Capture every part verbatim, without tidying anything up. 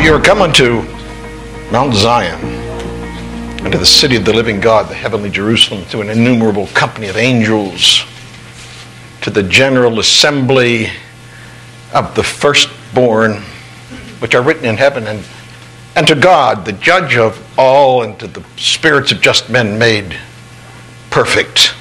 You are coming to Mount Zion, and to the city of the living God, the heavenly Jerusalem, to an innumerable company of angels, to the general assembly of the firstborn, which are written in heaven, and, and to God, the judge of all, and to the spirits of just men made perfect.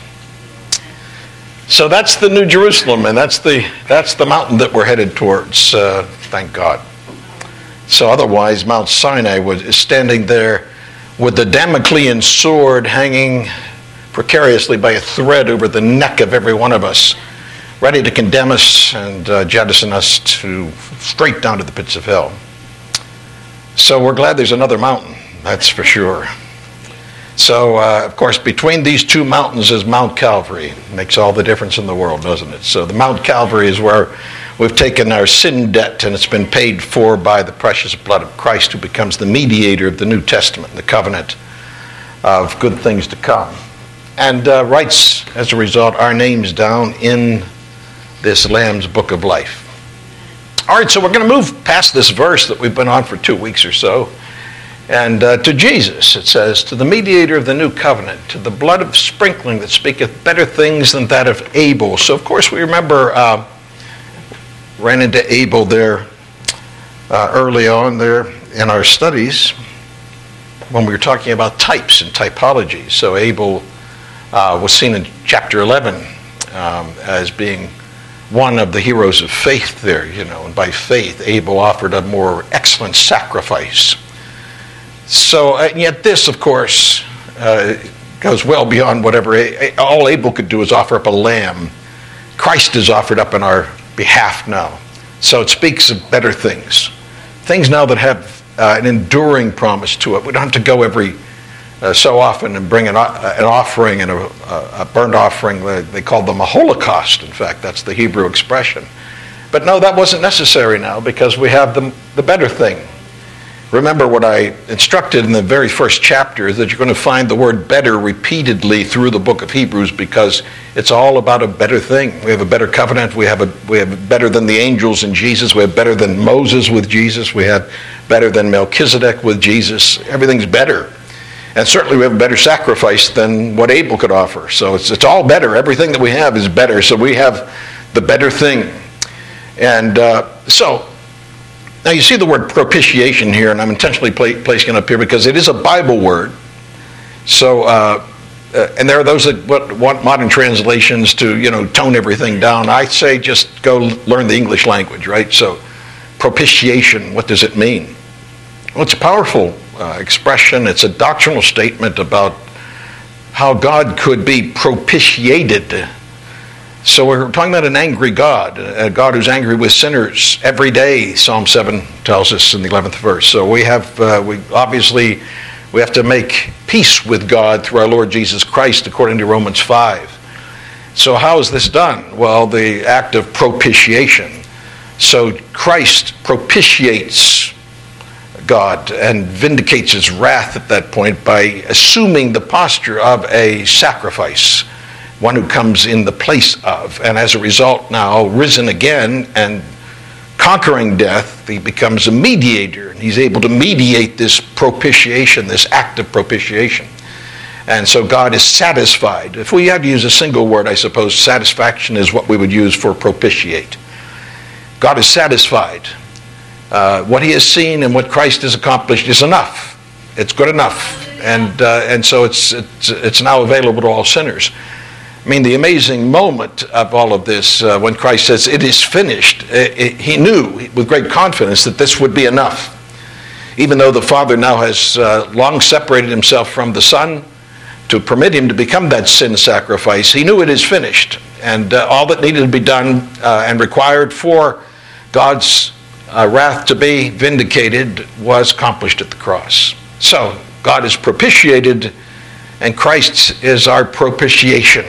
So that's the New Jerusalem, and that's the that's the mountain that we're headed towards, uh, thank God. So otherwise, Mount Sinai was is standing there with the Damoclean sword hanging precariously by a thread over the neck of every one of us, ready to condemn us and uh, jettison us to straight down to the pits of hell. So we're glad there's another mountain, that's for sure. So, uh, of course, between these two mountains is Mount Calvary. It makes all the difference in the world, doesn't it? So the Mount Calvary is where we've taken our sin debt, and it's been paid for by the precious blood of Christ, who becomes the mediator of the New Testament, the covenant of good things to come, and uh, writes, as a result, our names down in this Lamb's Book of Life. All right, so we're going to move past this verse that we've been on for two weeks or so, and uh, to Jesus. It says, to the mediator of the new covenant, to the blood of sprinkling that speaketh better things than that of Abel. So, of course, we remember... Uh, ran into Abel there uh, early on there in our studies when we were talking about types and typology. So Abel uh, was seen in chapter eleven um, as being one of the heroes of faith there, you know, and by faith Abel offered a more excellent sacrifice. So, and yet this, of course, uh, goes well beyond whatever, all Abel could do is offer up a lamb. Christ is offered up in our behalf now. So it speaks of better things. Things now that have uh, an enduring promise to it. We don't have to go every uh, so often and bring an, uh, an offering and a, a burnt offering. They called them a holocaust. In fact, that's the Hebrew expression. But no, that wasn't necessary now because we have the, the better thing. Remember what I instructed in the very first chapter is that you're going to find the word better repeatedly through the book of Hebrews because it's all about a better thing. We have a better covenant. We have a we have better than the angels in Jesus. We have better than Moses with Jesus. We have better than Melchizedek with Jesus. Everything's better. And certainly we have a better sacrifice than what Abel could offer. So it's it's all better. Everything that we have is better. So we have the better thing. And uh, so... Now you see the word propitiation here, and I'm intentionally pla- placing it up here because it is a Bible word. So, uh, uh, and there are those that want modern translations to, you know, tone everything down. I say just go learn the English language, right? So, propitiation, what does it mean? Well, it's a powerful uh, expression. It's a doctrinal statement about how God could be propitiated. So we're talking about an angry God, a God who's angry with sinners every day, Psalm seven tells us in the eleventh verse. So we have, uh, we obviously, we have to make peace with God through our Lord Jesus Christ, according to Romans five. So how is this done? Well, the act of propitiation. So Christ propitiates God and vindicates his wrath at that point by assuming the posture of a sacrifice, one who comes in the place of, and as a result now risen again and conquering death, he becomes a mediator, and he's able to mediate this propitiation, this act of propitiation. And so God is satisfied. If we had to use a single word, I suppose satisfaction is what we would use for propitiate. God is satisfied. Uh, what he has seen and what Christ has accomplished is enough. It's good enough. And uh, and so it's, it's it's now available to all sinners. I mean, the amazing moment of all of this, uh, when Christ says, it is finished, it, it, he knew with great confidence that this would be enough. Even though the Father now has uh, long separated himself from the Son to permit him to become that sin sacrifice, he knew it is finished. And uh, all that needed to be done uh, and required for God's uh, wrath to be vindicated was accomplished at the cross. So, God is propitiated, and Christ is our propitiation.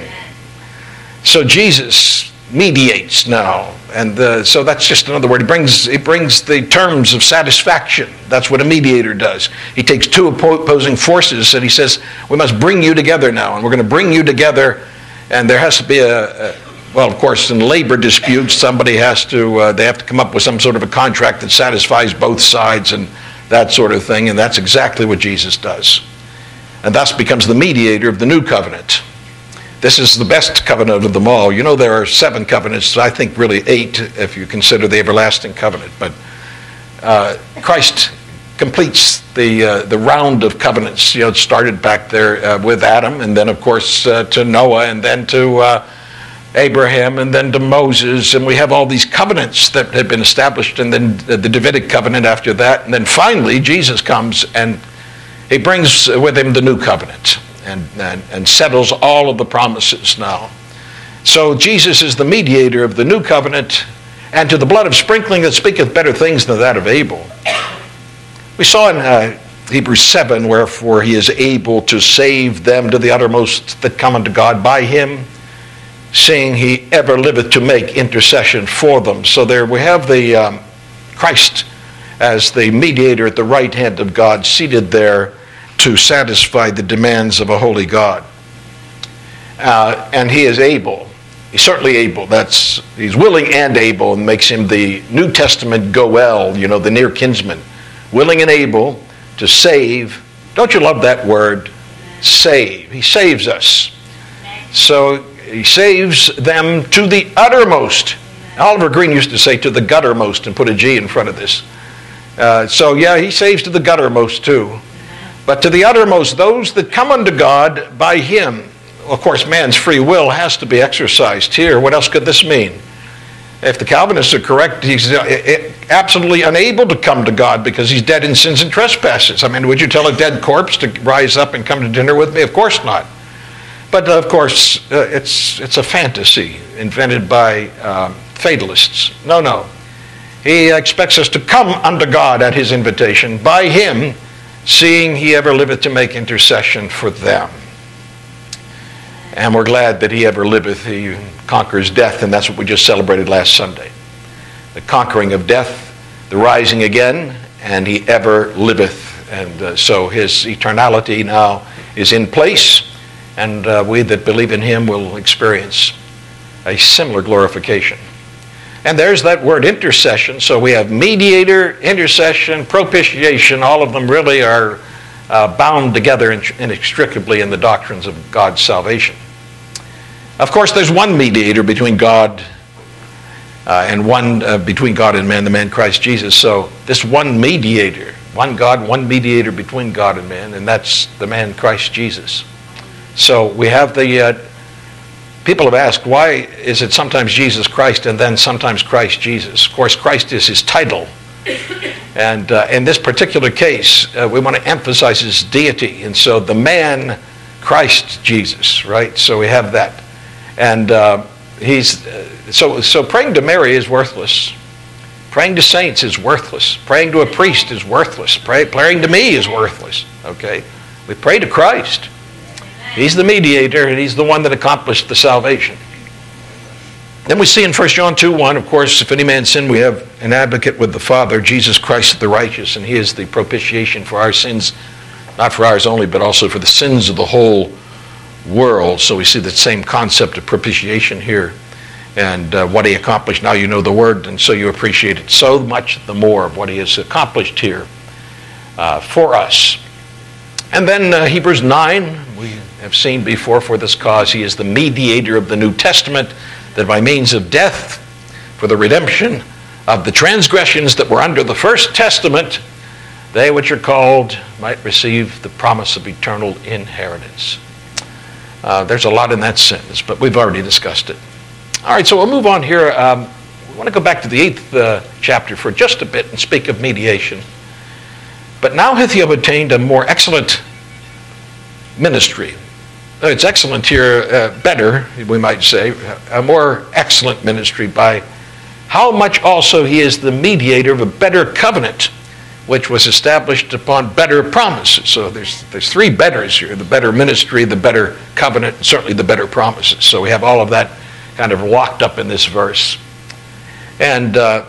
So Jesus mediates now, and uh, so that's just another word. He brings, he brings the terms of satisfaction. That's what a mediator does. He takes two opposing forces and he says, we must bring you together now, and we're going to bring you together, and there has to be a, a well, of course, in labor disputes, somebody has to, uh, they have to come up with some sort of a contract that satisfies both sides, and that sort of thing, and that's exactly what Jesus does. And thus becomes the mediator of the new covenant. This is the best covenant of them all. You know, there are seven covenants, I think really eight if you consider the everlasting covenant, but uh, Christ completes the uh, the round of covenants. You know, it started back there uh, with Adam, and then of course uh, to Noah, and then to uh, Abraham, and then to Moses, and we have all these covenants that have been established, and then the Davidic covenant after that, and then finally Jesus comes and he brings with him the new covenant and, and, and settles all of the promises now. So Jesus is the mediator of the new covenant, and to the blood of sprinkling that speaketh better things than that of Abel. We saw in uh, Hebrews seven, wherefore he is able to save them to the uttermost that come unto God by him, seeing he ever liveth to make intercession for them. So there we have the um, Christ as the mediator at the right hand of God, seated there to satisfy the demands of a holy God. Uh, and he is able. He's certainly able. That's he's willing and able, and makes him the New Testament Goel, you know, the near kinsman. Willing and able to save. Don't you love that word? Save. He saves us. So he saves them to the uttermost. Oliver Green used to say to the guttermost and put a G in front of this. Uh, so yeah, he saves to the guttermost too. But to the uttermost, those that come unto God by him. Of course, man's free will has to be exercised here. What else could this mean? If the Calvinists are correct, he's absolutely unable to come to God because he's dead in sins and trespasses. I mean, would you tell a dead corpse to rise up and come to dinner with me? Of course not. But of course, uh, it's it's a fantasy invented by um, fatalists. No, no. He expects us to come unto God at his invitation by him, seeing he ever liveth to make intercession for them. And we're glad that he ever liveth. He conquers death, and that's what we just celebrated last Sunday. The conquering of death, the rising again, and he ever liveth. And uh, so his eternality now is in place, and uh, we that believe in him will experience a similar glorification. And there's that word intercession. So we have mediator, intercession, propitiation. All of them really are uh, bound together inextricably in the doctrines of God's salvation. Of course, there's one mediator between God uh, and one uh, between God and man, the man Christ Jesus. So this one mediator, one God, one mediator between God and man, and that's the man Christ Jesus. So we have the, uh, people have asked, why is it sometimes Jesus Christ and then sometimes Christ Jesus? Of course, Christ is his title. And uh, in this particular case, uh, we want to emphasize his deity. And so the man Christ Jesus, right? So we have that. And uh, he's uh, so so praying to Mary is worthless. Praying to saints is worthless. Praying to a priest is worthless. Pray, praying to me is worthless. Okay? We pray to Christ. He's the mediator, and he's the one that accomplished the salvation. Then we see in First John two one, of course, if any man sin, we have an advocate with the Father, Jesus Christ the righteous, and he is the propitiation for our sins, not for ours only, but also for the sins of the whole world. So we see that same concept of propitiation here, and uh, what he accomplished. Now you know the word, and so you appreciate it so much the more of what he has accomplished here uh, for us. And then uh, Hebrews nine, we have seen before, for this cause he is the mediator of the New Testament, that by means of death, for the redemption of the transgressions that were under the first testament, they which are called might receive the promise of eternal inheritance. Uh, there's a lot in that sentence, but we've already discussed it. All right, so we'll move on here. Um, we want to go back to the eighth uh, chapter for just a bit and speak of mediation. But now hath he obtained a more excellent ministry. It's excellent here, uh, better, we might say, a more excellent ministry by how much also he is the mediator of a better covenant, which was established upon better promises. So there's there's three betters here: the better ministry, the better covenant, and certainly the better promises. So we have all of that kind of locked up in this verse. And uh,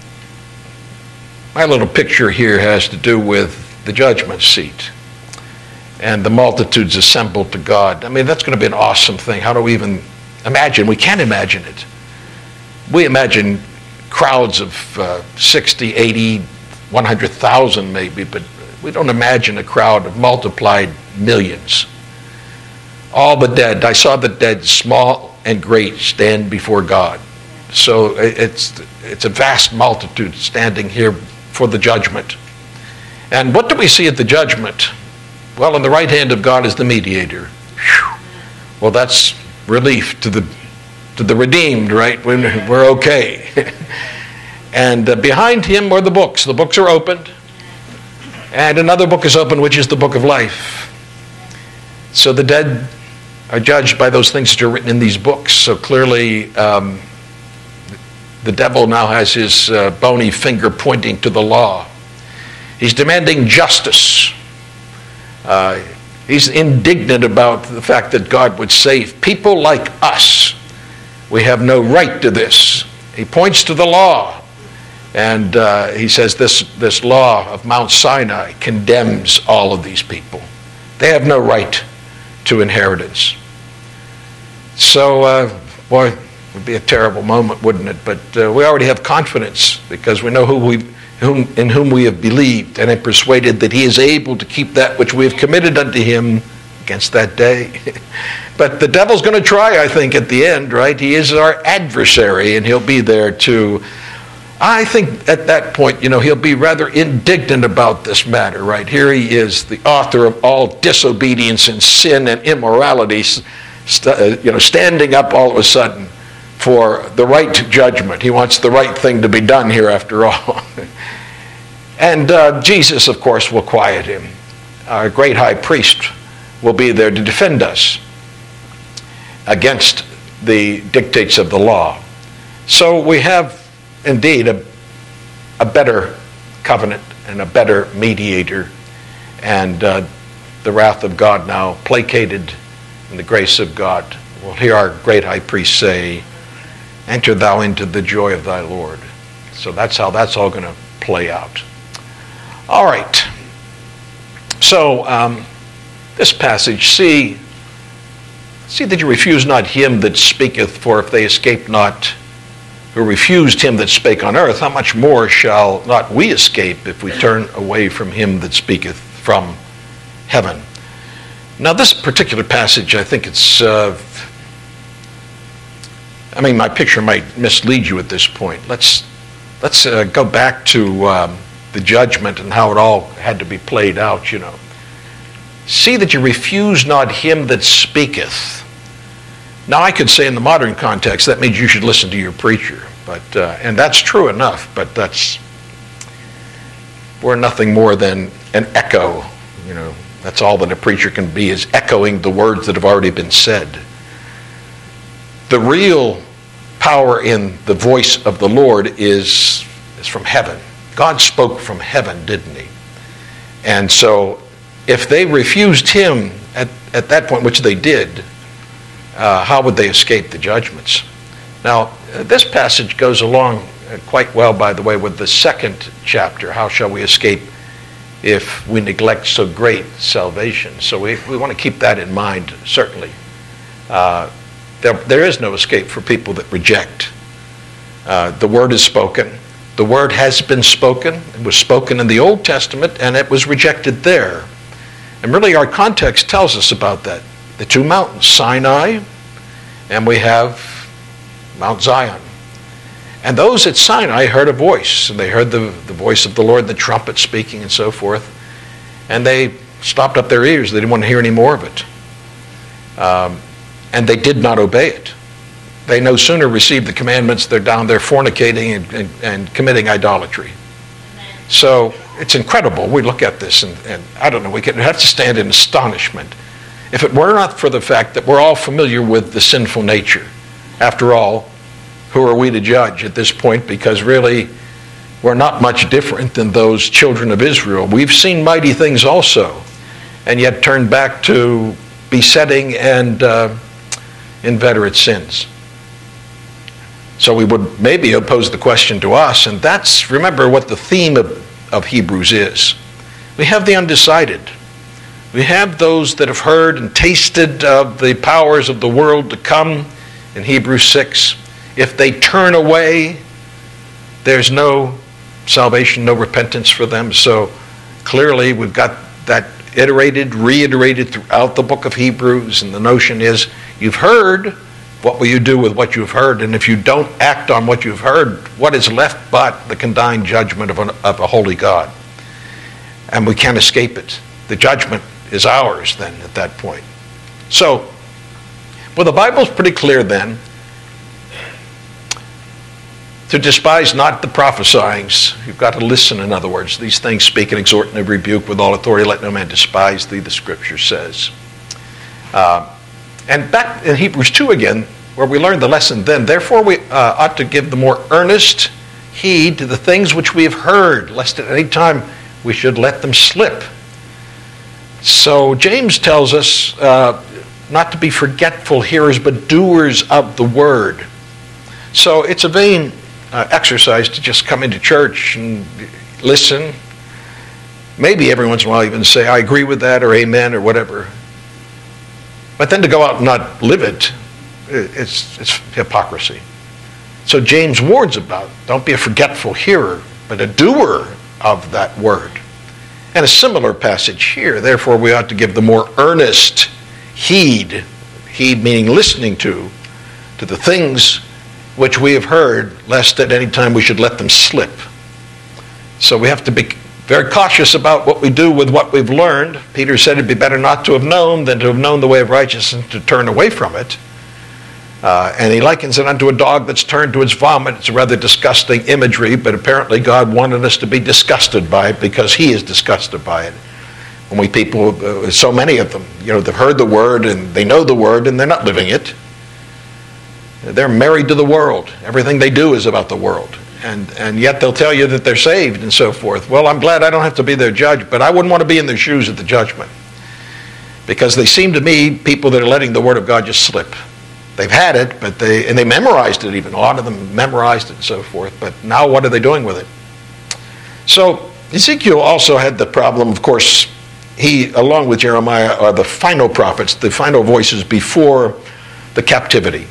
my little picture here has to do with the judgment seat and the multitudes assembled to God. I mean, that's going to be an awesome thing. How do we even imagine? We can't imagine it. We imagine crowds of uh, sixty, eighty one hundred thousand maybe, but we don't imagine a crowd of multiplied millions. All the dead. I saw the dead, small and great, stand before God. So it's it's a vast multitude standing here for the judgment. And what do we see at the judgment? Well, on the right hand of God is the mediator. Whew. Well, that's relief to the to the redeemed, right? We're okay. And uh, behind him are the books. The books are opened. And another book is opened, which is the book of life. So the dead are judged by those things that are written in these books. So clearly, um, the devil now has his uh, bony finger pointing to the law. He's demanding justice. Uh, he's indignant about the fact that God would save people like us. We have no right to this. He points to the law. And uh, he says this, this law of Mount Sinai condemns all of these people. They have no right to inheritance. So, uh, boy, it would be a terrible moment, wouldn't it? But uh, we already have confidence because we know who we, whom, in whom we have believed and are persuaded that he is able to keep that which we have committed unto him against that day. But the devil's going to try, I think, at the end, right? He is our adversary, and he'll be there to... I think at that point, you know, he'll be rather indignant about this matter, right? Here he is, the author of all disobedience and sin and immorality, st- you know, standing up all of a sudden for the right judgment. He wants the right thing to be done here after all. And uh, Jesus, of course, will quiet him. Our great high priest will be there to defend us against the dictates of the law. So we have indeed a, a better covenant and a better mediator, and uh, the wrath of God now placated in the grace of God. We'll hear our great high priest say, "Enter thou into the joy of thy Lord." So that's how that's all going to play out. All right. So um, this passage, see, see that you refuse not him that speaketh, for if they escape not who refused him that spake on earth, how much more shall not we escape if we turn away from him that speaketh from heaven? Now this particular passage, I think it's, uh, I mean, my picture might mislead you at this point. Let's, let's uh, go back to um, the judgment and how it all had to be played out, you know. See that you refuse not him that speaketh. Now, I could say in the modern context, that means you should listen to your preacher. But uh, and that's true enough, but that's, we're nothing more than an echo. You know, that's all that a preacher can be, is echoing the words that have already been said. The real power in the voice of the Lord is, is from heaven. God spoke from heaven, didn't he? And so, if they refused him at, at that point, which they did, Uh, how would they escape the judgments? Now, uh, this passage goes along uh, quite well, by the way, with the second chapter, how shall we escape if we neglect so great salvation? So we, we want to keep that in mind, certainly. Uh, there, there is no escape for people that reject. Uh, the word is spoken. The word has been spoken. It was spoken in the Old Testament, and it was rejected there. And really our context tells us about that. The two mountains, Sinai, and we have Mount Zion. And those at Sinai heard a voice, and they heard the, the voice of the Lord, the trumpet speaking and so forth, and they stopped up their ears. They didn't want to hear any more of it. Um, and they did not obey it. They no sooner received the commandments, they're down there fornicating and, and, and committing idolatry. So it's incredible. We look at this, and, and I don't know, we can have to stand in astonishment. If it were not for the fact that we're all familiar with the sinful nature. After all, who are we to judge at this point? Because really, we're not much different than those children of Israel. We've seen mighty things also, and yet turned back to besetting and uh, inveterate sins. So we would maybe pose the question to us, and that's, remember what the theme of, of Hebrews is. We have the undecided. We have those that have heard and tasted of the powers of the world to come in Hebrews six. If they turn away, there's no salvation, no repentance for them. So clearly we've got that iterated, reiterated throughout the book of Hebrews, and the notion is, you've heard, what will you do with what you've heard? And if you don't act on what you've heard, what is left but the condign judgment of, an, of a holy God? And we can't escape it. The judgment is ours then at that point. So, well, the Bible's pretty clear then. To despise not the prophesyings. You've got to listen, in other words. These things speak and exhort and rebuke with all authority. Let no man despise thee, the Scripture says. Uh, and back in Hebrews two again, where we learned the lesson then, therefore we uh, ought to give the more earnest heed to the things which we have heard, lest at any time we should let them slip. So James tells us uh, not to be forgetful hearers, but doers of the word. So it's a vain uh, exercise to just come into church and listen. Maybe every once in a while even say, I agree with that, or amen, or whatever. But then to go out and not live it, it's, it's hypocrisy. So James warns about, don't be a forgetful hearer, but a doer of that word. And a similar passage here, therefore we ought to give the more earnest heed, heed meaning listening to, to the things which we have heard, lest at any time we should let them slip. So we have to be very cautious about what we do with what we've learned. Peter said it'd be better not to have known than to have known the way of righteousness and to turn away from it. Uh, and he likens it unto a dog that's turned to its vomit. It's a rather disgusting imagery, but apparently God wanted us to be disgusted by it because he is disgusted by it. When we people, uh, so many of them, you know, they've heard the word and they know the word and they're not living it. They're married to the world. Everything they do is about the world. And and yet they'll tell you that they're saved and so forth. Well, I'm glad I don't have to be their judge, but I wouldn't want to be in their shoes at the judgment. Because they seem to me people that are letting the word of God just slip. They've had it, but they and they memorized it even. A lot of them memorized it and so forth. But now what are they doing with it? So Ezekiel also had the problem, of course, he, along with Jeremiah, are the final prophets, the final voices before the captivity.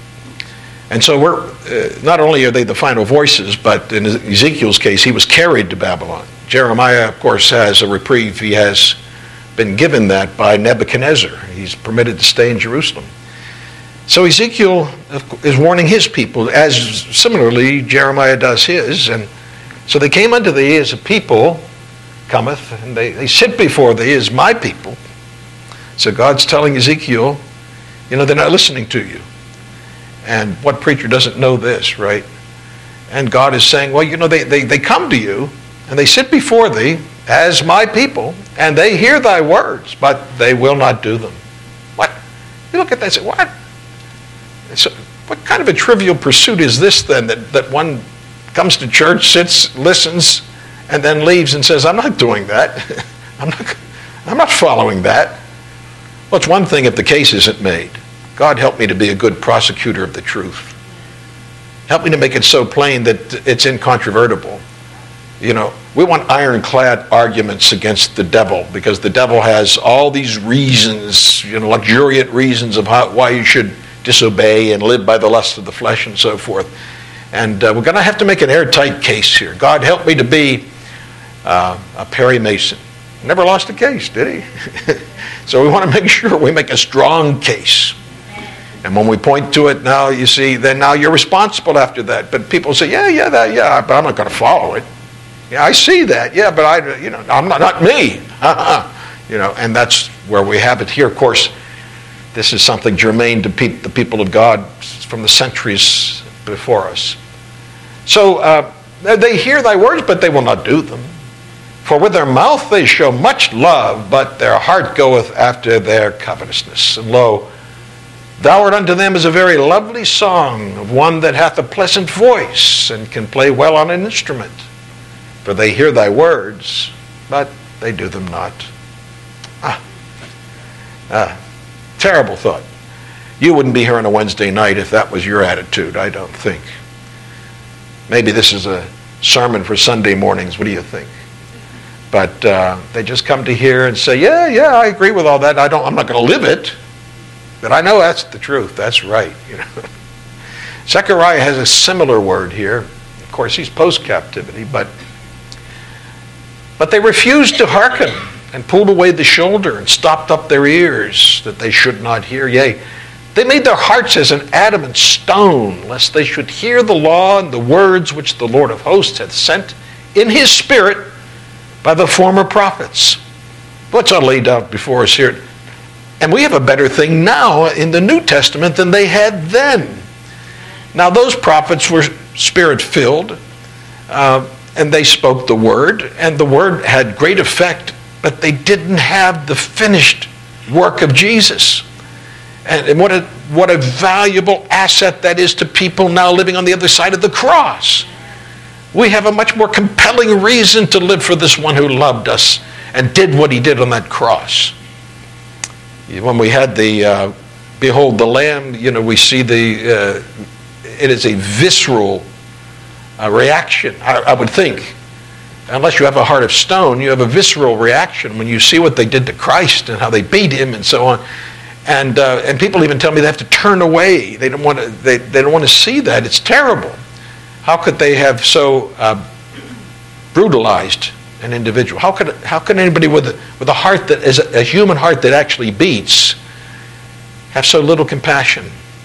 And so we're, uh, not only are they the final voices, but in Ezekiel's case, he was carried to Babylon. Jeremiah, of course, has a reprieve. He has been given that by Nebuchadnezzar. He's permitted to stay in Jerusalem. So Ezekiel is warning his people, as similarly Jeremiah does his. And so they came unto thee as a people cometh, and they, they sit before thee as my people. So God's telling Ezekiel, you know, they're not listening to you. And what preacher doesn't know this, right? And God is saying, well, you know, they, they, they come to you, and they sit before thee as my people, and they hear thy words, but they will not do them. What? You look at that and say, what? So, what kind of a trivial pursuit is this then, that, that one comes to church, sits, listens, and then leaves and says, I'm not doing that. I'm not, I'm not following that. Well, it's one thing if the case isn't made. God help me to be a good prosecutor of the truth. Help me to make it so plain that it's incontrovertible. You know, we want ironclad arguments against the devil because the devil has all these reasons, you know, luxuriant reasons of how, why you should disobey and live by the lust of the flesh and so forth. And uh, we're going to have to make an airtight case here. God help me to be uh, a Perry Mason. Never lost a case, did he? So we want to make sure we make a strong case. And when we point to it now, you see, then now you're responsible after that. But people say, yeah, yeah, that, yeah, but I'm not going to follow it. Yeah, I see that. Yeah, but I, you know, I'm not, not me. You know, and that's where we have it here. Of course, this is something germane to pe- the people of God from the centuries before us. So uh, they hear thy words, but they will not do them. For with their mouth they show much love, but their heart goeth after their covetousness. And lo, thou art unto them as a very lovely song of one that hath a pleasant voice and can play well on an instrument. For they hear thy words, but they do them not. Ah, ah, terrible thought. You wouldn't be here on a Wednesday night if that was your attitude, I don't think. Maybe this is a sermon for Sunday mornings. What do you think? But uh, they just come to hear and say, yeah, yeah, I agree with all that. I don't, I'm not going to live it. But I know that's the truth. That's right. You know. Zechariah has a similar word here. Of course, he's post-captivity, but, but they refused to hearken and pulled away the shoulder and stopped up their ears that they should not hear. Yea, they made their hearts as an adamant stone, lest they should hear the law and the words which the Lord of hosts hath sent in his Spirit by the former prophets. What's laid out before us here? And we have a better thing now in the New Testament than they had then. Now those prophets were Spirit-filled, uh, and they spoke the word, and the word had great effect, but they didn't have the finished work of Jesus. And, and what a, what a valuable asset that is to people now living on the other side of the cross. We have a much more compelling reason to live for this one who loved us and did what he did on that cross. When we had the uh, Behold the Lamb, you know, we see the, uh, it is a visceral uh, reaction, I, I would think. Unless you have a heart of stone, you have a visceral reaction when you see what they did to Christ and how they beat him and so on. And uh, and people even tell me they have to turn away. They don't want to. They, they don't want to see that. It's terrible. How could they have so uh, brutalized an individual? How could how could anybody with a, with a heart that is a, a human heart that actually beats have so little compassion?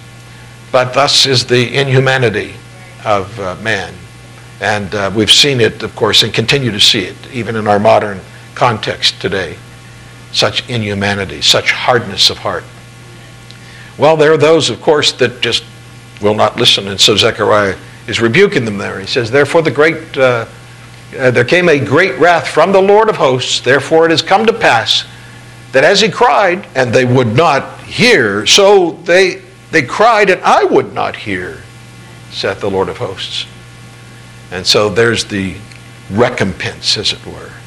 But thus is the inhumanity of uh, man. And uh, we've seen it, of course, and continue to see it, even in our modern context today. Such inhumanity, such hardness of heart. Well, there are those, of course, that just will not listen. And so Zechariah is rebuking them there. He says, therefore the great, uh, uh, there came a great wrath from the Lord of hosts. Therefore it has come to pass that as he cried, and they would not hear, so they, they cried, and I would not hear, saith the Lord of hosts. And so there's the recompense, as it were.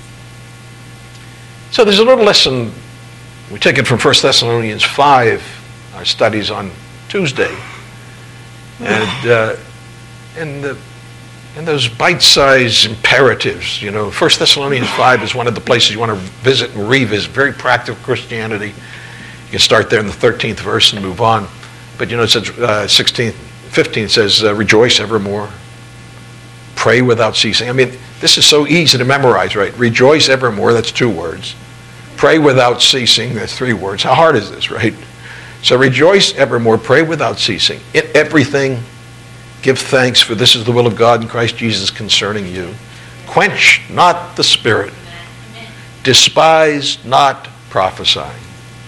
So there's a little lesson, we take it from First Thessalonians five, our studies on Tuesday. And uh, in, the, in those bite-sized imperatives, you know, First Thessalonians five is one of the places you want to visit and revisit, very practical Christianity. You can start there in the thirteenth verse and move on. But, you know, it says, uh, sixteen, fifteen says, uh, rejoice evermore. Pray without ceasing. I mean, this is so easy to memorize, right? Rejoice evermore, that's two words. Pray without ceasing, that's three words. How hard is this, right? So rejoice evermore, pray without ceasing. In everything, give thanks, for this is the will of God in Christ Jesus concerning you. Quench not the spirit. Despise not prophesying.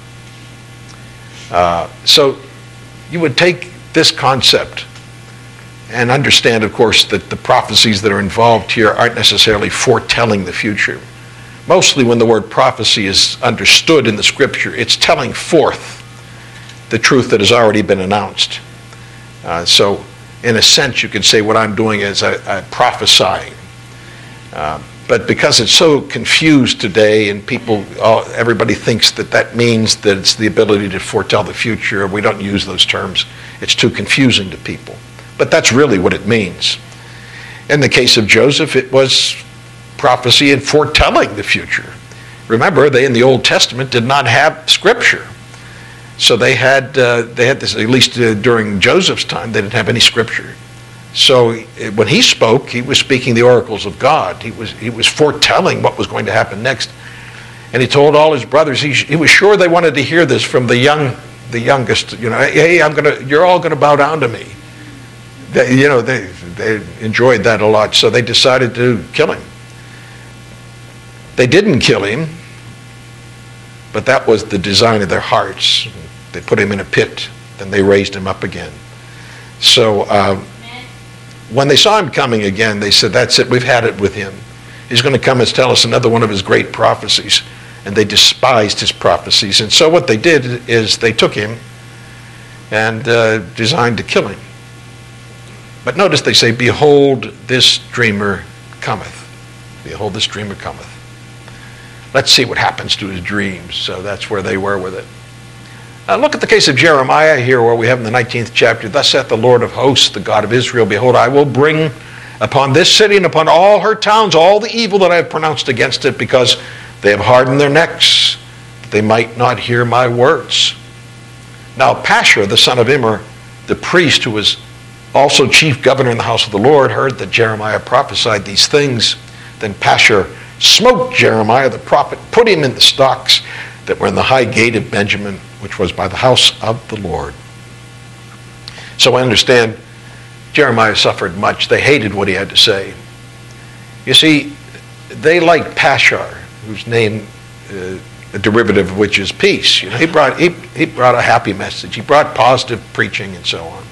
Uh, so you would take this concept and understand, of course, that the prophecies that are involved here aren't necessarily foretelling the future. Mostly when the word prophecy is understood in the Scripture, it's telling forth the truth that has already been announced. Uh, so, in a sense, you can say what I'm doing is I, I'm prophesying. Uh, but because it's so confused today, and people, all, everybody thinks that that means that it's the ability to foretell the future, we don't use those terms. It's too confusing to people. But that's really what it means. In the case of Joseph, it was prophecy and foretelling the future. Remember, they in the Old Testament did not have Scripture. So they had, uh, they had this, at least uh, during Joseph's time, they didn't have any Scripture. So when he spoke, he was speaking the oracles of God. He was, he was foretelling what was going to happen next. And he told all his brothers, he, he was sure they wanted to hear this from the young, the youngest, you know, hey, I'm gonna, you're all going to bow down to me. They, you know, they, they enjoyed that a lot, so they decided to kill him. They didn't kill him, but that was the design of their hearts. They put him in a pit, then they raised him up again. So um, when they saw him coming again, they said, that's it, we've had it with him. He's going to come and tell us another one of his great prophecies. And they despised his prophecies. And so what they did is they took him and uh, designed to kill him. But notice they say, behold, this dreamer cometh. Behold, this dreamer cometh. Let's see what happens to his dreams. So that's where they were with it. Uh, look at the case of Jeremiah here, where we have in the nineteenth chapter, thus saith the Lord of hosts, the God of Israel, behold, I will bring upon this city and upon all her towns all the evil that I have pronounced against it, because they have hardened their necks, that they might not hear my words. Now Pashur, the son of Immer, the priest who was also chief governor in the house of the Lord, heard that Jeremiah prophesied these things. Then Pashur smote Jeremiah the prophet, put him in the stocks that were in the high gate of Benjamin, which was by the house of the Lord. So I understand Jeremiah suffered much. They hated what he had to say. You see, they liked Pashur, whose name, uh, a derivative of which is peace. You know, he brought he, he brought a happy message. He brought positive preaching and so on.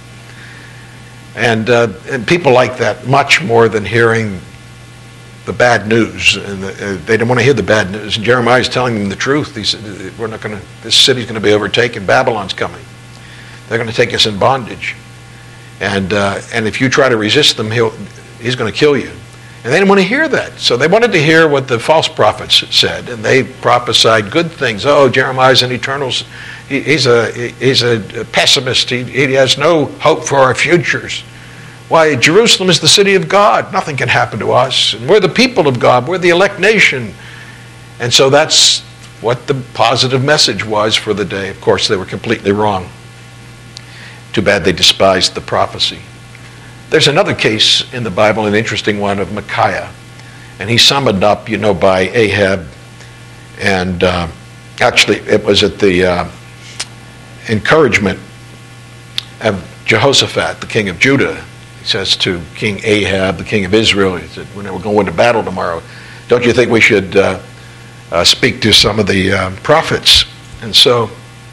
And uh, and people like that much more than hearing the bad news. And the, uh, they didn't want to hear the bad news. And Jeremiah's telling them the truth. He said, "We're not going to. This city's going to be overtaken. Babylon's coming. They're going to take us in bondage. And uh, and if you try to resist them, he'll he's going to kill you." And they didn't want to hear that. So they wanted to hear what the false prophets said. And they prophesied good things. Oh, Jeremiah's an eternal, he, he's a he's a pessimist. He, he has no hope for our futures. Why, Jerusalem is the city of God. Nothing can happen to us. And we're the people of God. We're the elect nation. And so that's what the positive message was for the day. Of course, they were completely wrong. Too bad they despised the prophecy. There's another case in the Bible, an interesting one, of Micaiah. And he's summoned up, you know, by Ahab. And uh, actually, it was at the uh, encouragement of Jehoshaphat, the king of Judah. He says to King Ahab, the king of Israel, he said, when we're going to battle tomorrow, don't you think we should uh, uh, speak to some of the uh, prophets? And so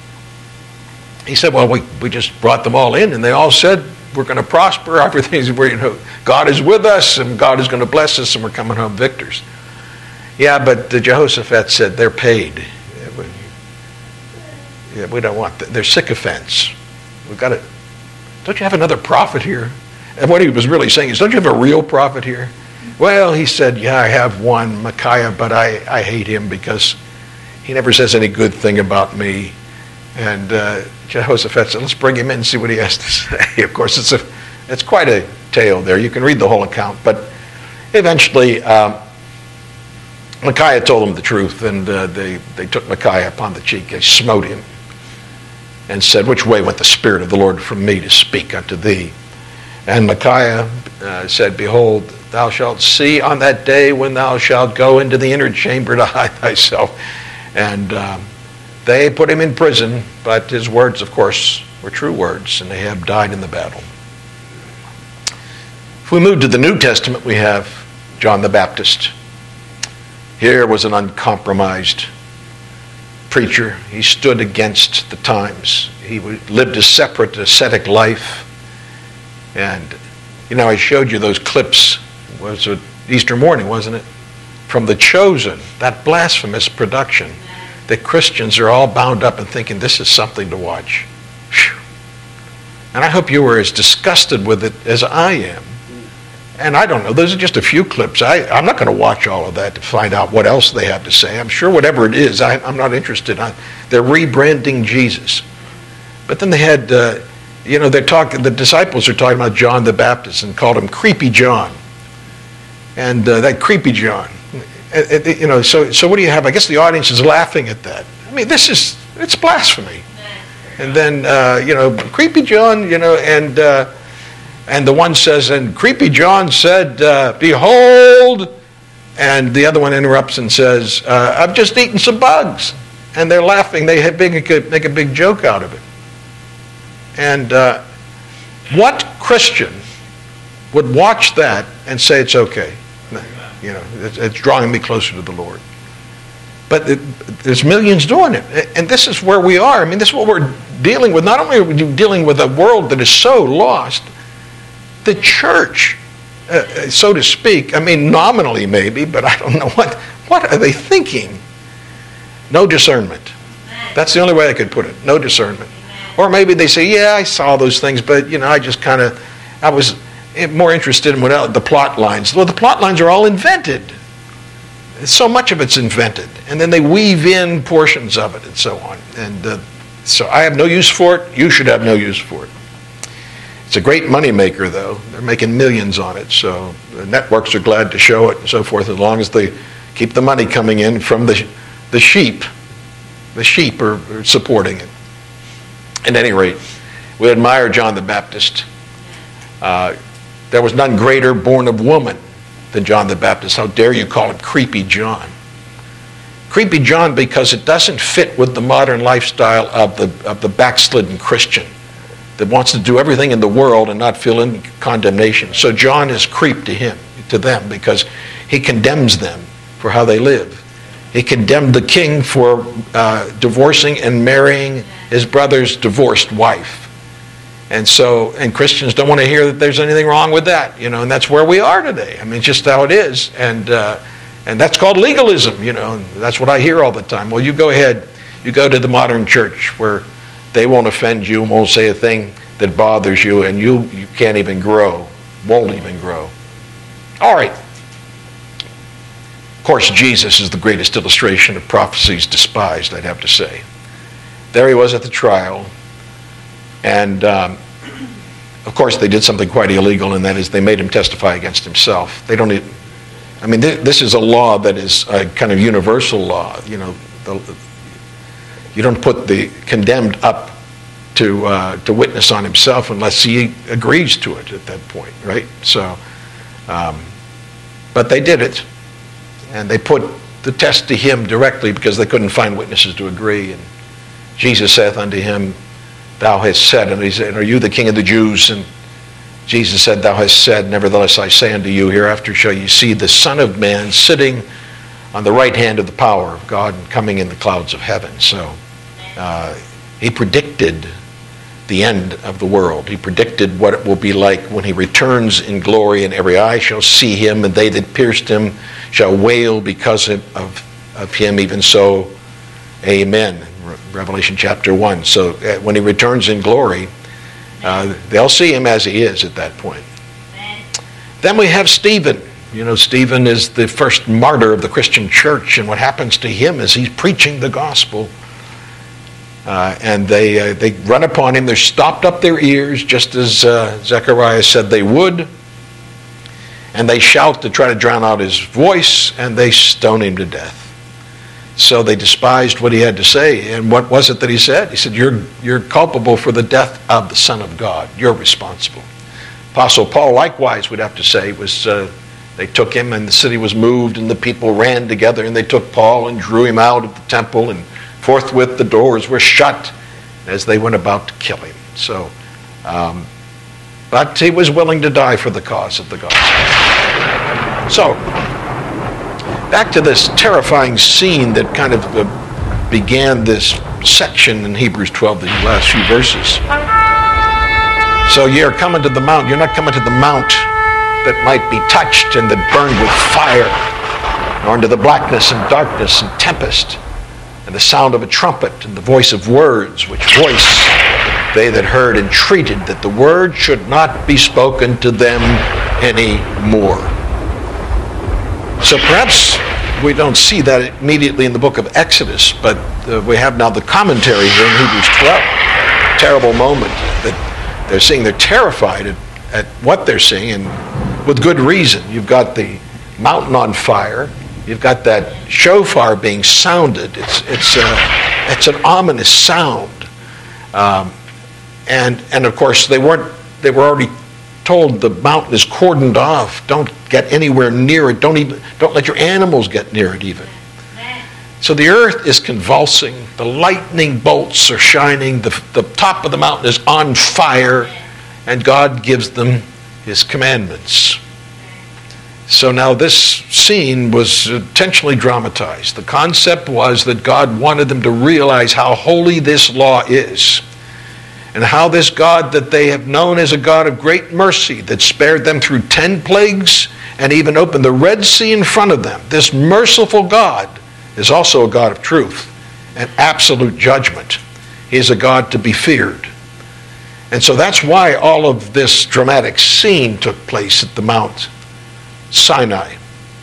he said, well, we, we just brought them all in, and they all said, we're going to prosper. Everything's, you know, God is with us, and God is going to bless us, and we're coming home victors. Yeah, but the Jehoshaphat said they're paid. Yeah, we, yeah, we don't want that. They're sycophants. We've got to. Don't you have another prophet here? And what he was really saying is, don't you have a real prophet here? Well, he said, yeah, I have one, Micaiah, but I, I hate him because he never says any good thing about me. And uh, Jehoshaphat said, let's bring him in and see what he has to say. Of course, it's a, it's quite a tale there. You can read the whole account. But eventually, um, Micaiah told them the truth, and uh, they, they took Micaiah upon the cheek. They smote him and said, which way went the Spirit of the Lord from me to speak unto thee? And Micaiah uh, said, behold, thou shalt see on that day when thou shalt go into the inner chamber to hide thyself. And um, they put him in prison, but his words, of course, were true words, and Ahab died in the battle. If we move to the New Testament, we have John the Baptist. Here was an uncompromised preacher. He stood against the times. He lived a separate, ascetic life. And, you know, I showed you those clips. It was it Easter morning, wasn't it? From The Chosen, that blasphemous production. That Christians are all bound up and thinking this is something to watch. Whew. And I hope you were as disgusted with it as I am. And I don't know, those are just a few clips. I, I'm not going to watch all of that to find out what else they have to say. I'm sure whatever it is, I, I'm not interested. I, they're rebranding Jesus. But then they had, uh, you know, they're talking, the disciples are talking about John the Baptist and called him Creepy John. And uh, that Creepy John. It, it, you know, so so what do you have? I guess the audience is laughing at that. I mean, this is, it's blasphemy. And then, uh, you know, Creepy John, you know, and uh, and the one says, and Creepy John said, uh, behold, and the other one interrupts and says, uh, I've just eaten some bugs. And they're laughing. They make a, make a big joke out of it. And uh, what Christian would watch that and say it's okay? You know, it's, it's drawing me closer to the Lord. But it, there's millions doing it. And this is where we are. I mean, this is what we're dealing with. Not only are we dealing with a world that is so lost, the church, uh, so to speak, I mean, nominally maybe, but I don't know, what, what are they thinking? No discernment. That's the only way I could put it. No discernment. Or maybe they say, yeah, I saw those things, but, you know, I just kind of, I was more interested in what else, the plot lines. Well, the plot lines are all invented. So much of it's invented. And then they weave in portions of it and so on. And uh, so I have no use for it. You should have no use for it. It's a great money maker, though. They're making millions on it. So the networks are glad to show it and so forth, as long as they keep the money coming in from the, the sheep. The sheep are, are supporting it. At any rate, we admire John the Baptist. Uh, there was none greater born of woman than John the Baptist. How dare you call him Creepy John? Creepy John because it doesn't fit with the modern lifestyle of the, of the backslidden Christian that wants to do everything in the world and not feel any condemnation. So John is creep to him, to them, because he condemns them for how they live. He condemned the king for uh, divorcing and marrying his brother's divorced wife. And so, and Christians don't want to hear that there's anything wrong with that, you know, and that's where we are today. I mean, it's just how it is. And uh, and that's called legalism, you know, and that's what I hear all the time. Well, you go ahead, you go to the modern church where they won't offend you, won't say a thing that bothers you, and you, you can't even grow, won't even grow. All right. Of course, Jesus is the greatest illustration of prophecies despised, I'd have to say. There he was at the trial. And, um, of course, they did something quite illegal, and that is they made him testify against himself. They don't need, I mean, th- this is a law that is a kind of universal law. You know, the, you don't put the condemned up to uh, to witness on himself unless he agrees to it at that point, right? So, um, but they did it, and they put the test to him directly because they couldn't find witnesses to agree. And Jesus saith unto him, Thou hast said, and he said, Are you the King of the Jews? And Jesus said, Thou hast said, Nevertheless I say unto you, hereafter shall you see the Son of Man sitting on the right hand of the power of God and coming in the clouds of heaven. So uh, he predicted the end of the world. He predicted what it will be like when he returns in glory, and every eye shall see him, and they that pierced him shall wail because of, of, of him. Even so, amen. Revelation chapter one. So uh, when he returns in glory, uh, they'll see him as he is at that point. Amen. Then we have Stephen. You know, Stephen is the first martyr of the Christian church, and what happens to him is he's preaching the gospel. Uh, and they uh, they run upon him. They're stopped up their ears, just as uh, Zechariah said they would. And they shout to try to drown out his voice, and they stone him to death. So they despised what he had to say. And what was it that he said? He said, you're, you're culpable for the death of the Son of God. You're responsible. Apostle Paul, likewise, we'd have to say, was uh, they took him, and the city was moved, and the people ran together, and they took Paul and drew him out of the temple, and forthwith the doors were shut as they went about to kill him. So, um, but he was willing to die for the cause of the gospel. So, back to this terrifying scene that kind of uh, began this section in Hebrews twelve, the last few verses. So you're coming to the mount. You're not coming to the mount that might be touched and that burned with fire, nor into the blackness and darkness and tempest, and the sound of a trumpet and the voice of words, which voice they that heard entreated that the word should not be spoken to them any more. So perhaps we don't see that immediately in the book of Exodus, but uh, we have now the commentary here in Hebrews twelve. Terrible moment that they're seeing. They're terrified at, at what they're seeing, and with good reason. You've got the mountain on fire. You've got that shofar being sounded. It's it's a, it's an ominous sound, um, and and of course they weren't. They were already told the mountain is cordoned off. Don't get anywhere near it. Don't even don't let your animals get near it even. So the earth is convulsing. The lightning bolts are shining. The the top of the mountain is on fire, and God gives them His commandments. So now this scene was intentionally dramatized. The concept was that God wanted them to realize how holy this law is, and how this God that they have known as a God of great mercy that spared them through ten plagues and even opened the Red Sea in front of them, this merciful God is also a God of truth and absolute judgment. He is a God to be feared. And so that's why all of this dramatic scene took place at the Mount Sinai.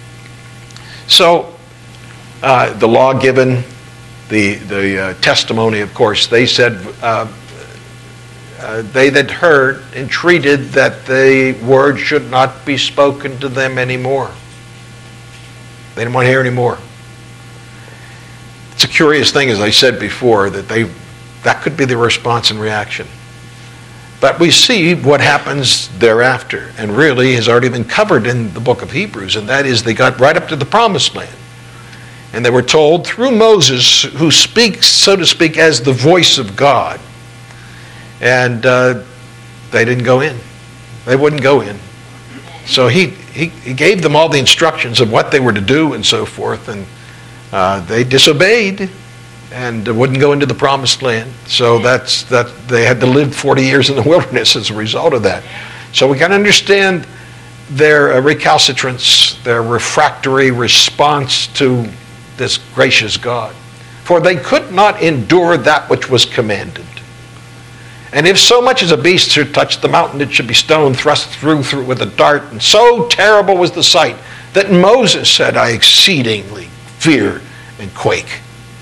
So uh, the law given, the, the uh, testimony, of course, they said, uh, Uh, they that heard entreated that the word should not be spoken to them anymore. They didn't want to hear anymore. It's a curious thing, as I said before, that they that could be the response and reaction. But we see what happens thereafter, and really has already been covered in the book of Hebrews, and that is they got right up to the promised land. And they were told through Moses, who speaks, so to speak, as the voice of God. And uh, they didn't go in. They wouldn't go in. So he, he, he gave them all the instructions of what they were to do and so forth, and uh, they disobeyed and wouldn't go into the promised land. So that's that they had to live forty years in the wilderness as a result of that. So we got to understand their uh, recalcitrance, their refractory response to this gracious God. For they could not endure that which was commanded. And if so much as a beast should touch the mountain, it should be stoned, thrust through, through with a dart. And so terrible was the sight that Moses said, I exceedingly fear and quake.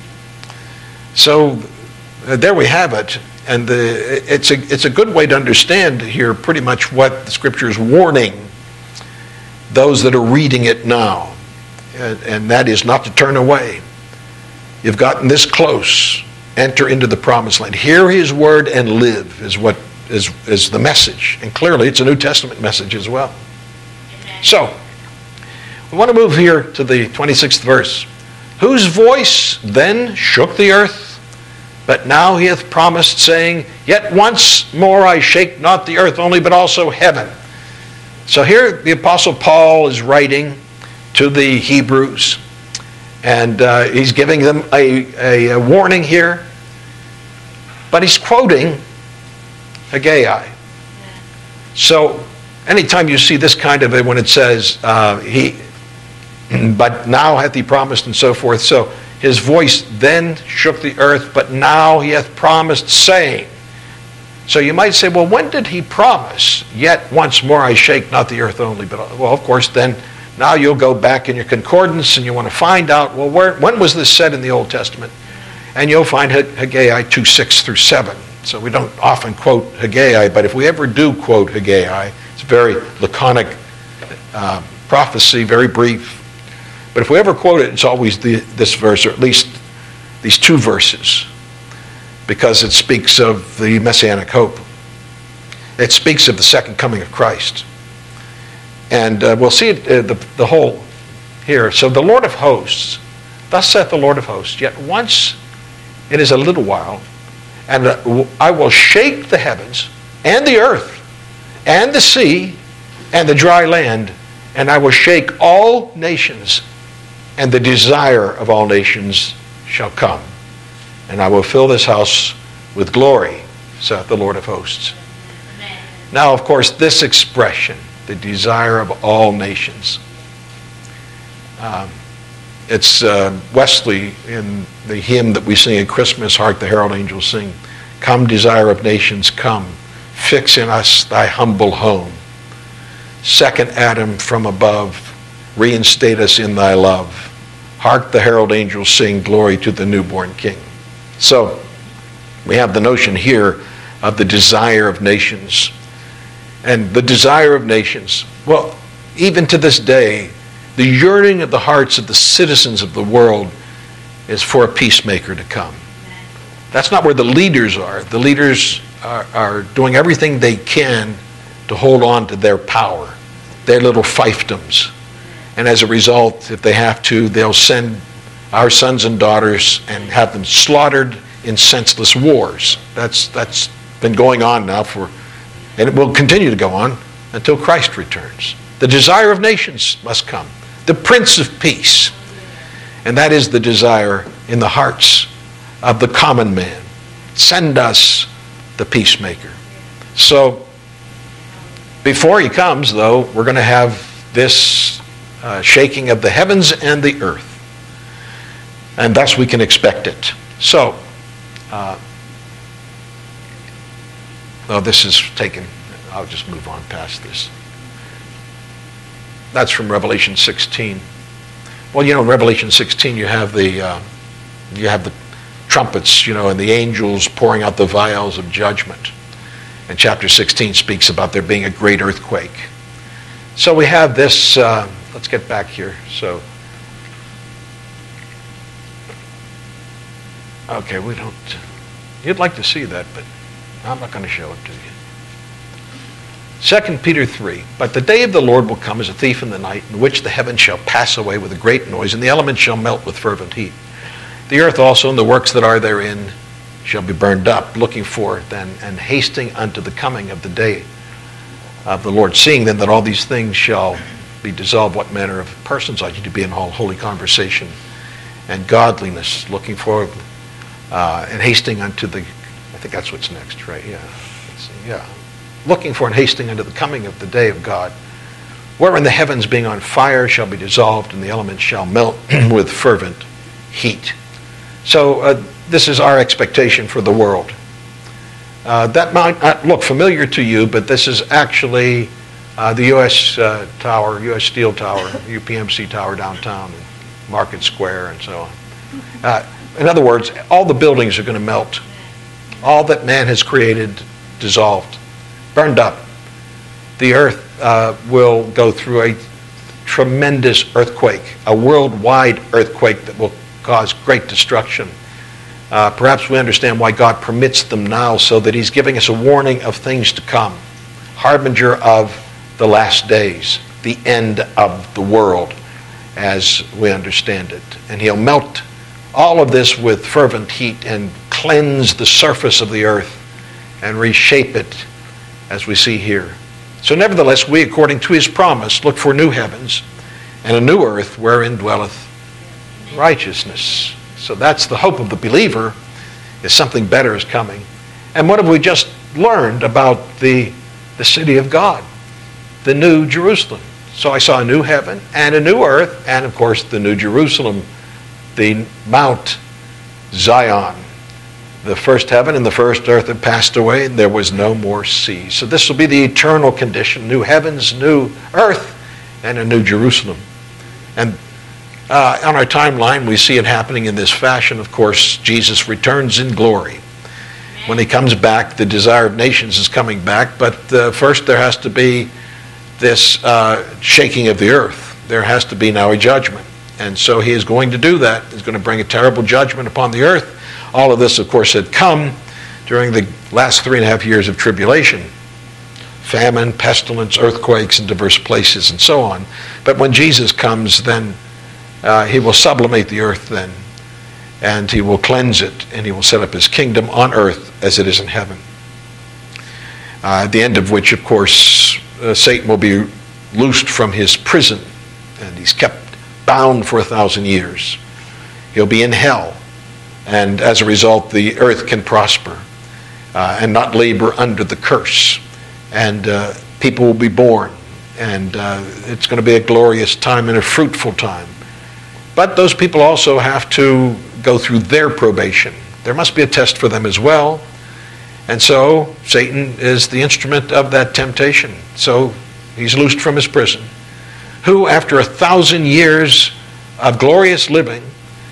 So uh, there we have it. And the, it's, a, it's a good way to understand here pretty much what the Scripture is warning those that are reading it now. And, and that is not to turn away. You've gotten this close. Enter into the promised land. Hear his word and live is what is, is the message. And clearly it's a New Testament message as well. Amen. So, we want to move here to the twenty-sixth verse. Whose voice then shook the earth, but now he hath promised, saying, Yet once more I shake not the earth only, but also heaven. So here the Apostle Paul is writing to the Hebrews, and uh, he's giving them a, a, a warning here. But he's quoting Haggai. So anytime you see this kind of it, when it says, uh, he, but now hath he promised and so forth. So his voice then shook the earth, but now he hath promised, saying. So you might say, well, when did he promise? Yet once more I shake not the earth only. But well, of course, then now you'll go back in your concordance and you want to find out, well, where, when was this said in the Old Testament? And you'll find Haggai two, six through seven. So we don't often quote Haggai, but if we ever do quote Haggai, it's a very laconic uh, prophecy, very brief. But if we ever quote it, it's always the, this verse, or at least these two verses, because it speaks of the Messianic hope. It speaks of the second coming of Christ. And uh, we'll see it, uh, the, the whole here. So the Lord of hosts, thus saith the Lord of hosts, yet once it is a little while, and uh, I will shake the heavens and the earth and the sea and the dry land, and I will shake all nations, and the desire of all nations shall come. And I will fill this house with glory, saith the Lord of hosts. Amen. Now, of course, this expression, the desire of all nations. Um, it's uh, Wesley in the hymn that we sing at Christmas, Hark the Herald Angels Sing. Come, desire of nations, come. Fix in us thy humble home. Second Adam from above, reinstate us in thy love. Hark the herald angels sing, glory to the newborn King. So, we have the notion here of the desire of nations. And the desire of nations, well, even to this day, the yearning of the hearts of the citizens of the world is for a peacemaker to come. That's not where the leaders are. The leaders are, are doing everything they can to hold on to their power, their little fiefdoms. And as a result, if they have to, they'll send our sons and daughters and have them slaughtered in senseless wars. That's, that's been going on now for, and it will continue to go on until Christ returns. The desire of nations must come. The Prince of Peace. And that is the desire in the hearts of the common man. Send us the peacemaker. So, before he comes, though, we're going to have this uh, shaking of the heavens and the earth. And thus we can expect it. So, uh, well, this is taken, I'll just move on past this. That's from Revelation sixteen. Well, you know, in Revelation sixteen, you have the uh, you have the trumpets, you know, and the angels pouring out the vials of judgment. And chapter sixteen speaks about there being a great earthquake. So we have this. Uh, let's get back here. So, okay, we don't. You'd like to see that, but I'm not going to show it to you. Second Peter three, but the day of the Lord will come as a thief in the night, in which the heavens shall pass away with a great noise, and the elements shall melt with fervent heat. The earth also and the works that are therein shall be burned up, looking for then and hasting unto the coming of the day of the Lord. Seeing then that all these things shall be dissolved, what manner of persons ought you to be in all holy conversation and godliness, looking for uh, and hasting unto the, I think that's what's next, right? Yeah, let's see, yeah. Looking for and hasting unto the coming of the day of God, wherein the heavens being on fire shall be dissolved, and the elements shall melt with fervent heat. So uh, this is our expectation for the world. Uh, that might not look familiar to you, but this is actually uh, the U S uh, Tower, U S Steel Tower, U P M C Tower downtown, Market Square, and so on. Uh, in other words, all the buildings are going to melt. All that man has created, dissolved, burned up. The earth uh, will go through a tremendous earthquake, a worldwide earthquake that will cause great destruction. Uh, perhaps we understand why God permits them now, so that he's giving us a warning of things to come, harbinger of the last days, the end of the world as we understand it. And he'll melt all of this with fervent heat and cleanse the surface of the earth and reshape it as we see here. So nevertheless, we, according to his promise, look for new heavens and a new earth wherein dwelleth righteousness. So that's the hope of the believer, is something better is coming. And what have we just learned about the, the city of God? The New Jerusalem. So I saw a new heaven and a new earth, and of course the New Jerusalem, the Mount Zion. The first heaven and the first earth had passed away, and there was no more sea. So this will be the eternal condition: new heavens, new earth, and a new Jerusalem. And uh, on our timeline, we see it happening in this fashion. Of course, Jesus returns in glory. When he comes back, the desire of nations is coming back, but uh, first there has to be this uh, shaking of the earth. There has to be now a judgment. And so he is going to do that. He's going to bring a terrible judgment upon the earth. All of this, of course, had come during the last three and a half years of tribulation. Famine, pestilence, earthquakes in diverse places, and so on. But when Jesus comes, then uh, he will sublimate the earth then, and he will cleanse it, and he will set up his kingdom on earth as it is in heaven. Uh, at the end of which, of course, uh, Satan will be loosed from his prison, and he's kept bound for a thousand years. He'll be in hell, and as a result, the earth can prosper uh, and not labor under the curse. And uh, people will be born, and uh, it's going to be a glorious time and a fruitful time. But those people also have to go through their probation. There must be a test for them as well. And so Satan is the instrument of that temptation. So he's loosed from his prison, who after a thousand years of glorious living,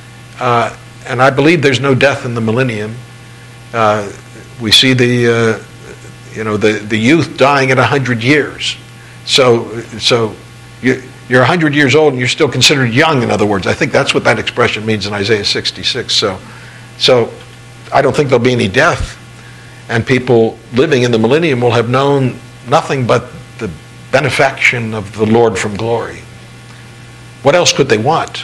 uh, and I believe there's no death in the millennium, uh, we see the uh, you know the, the youth dying at a hundred years. So so you, you're a hundred years old and you're still considered young. In other words, I think that's what that expression means in Isaiah sixty-six. So so I don't think there'll be any death, and people living in the millennium will have known nothing but the benefaction of the Lord from glory. What else could they want?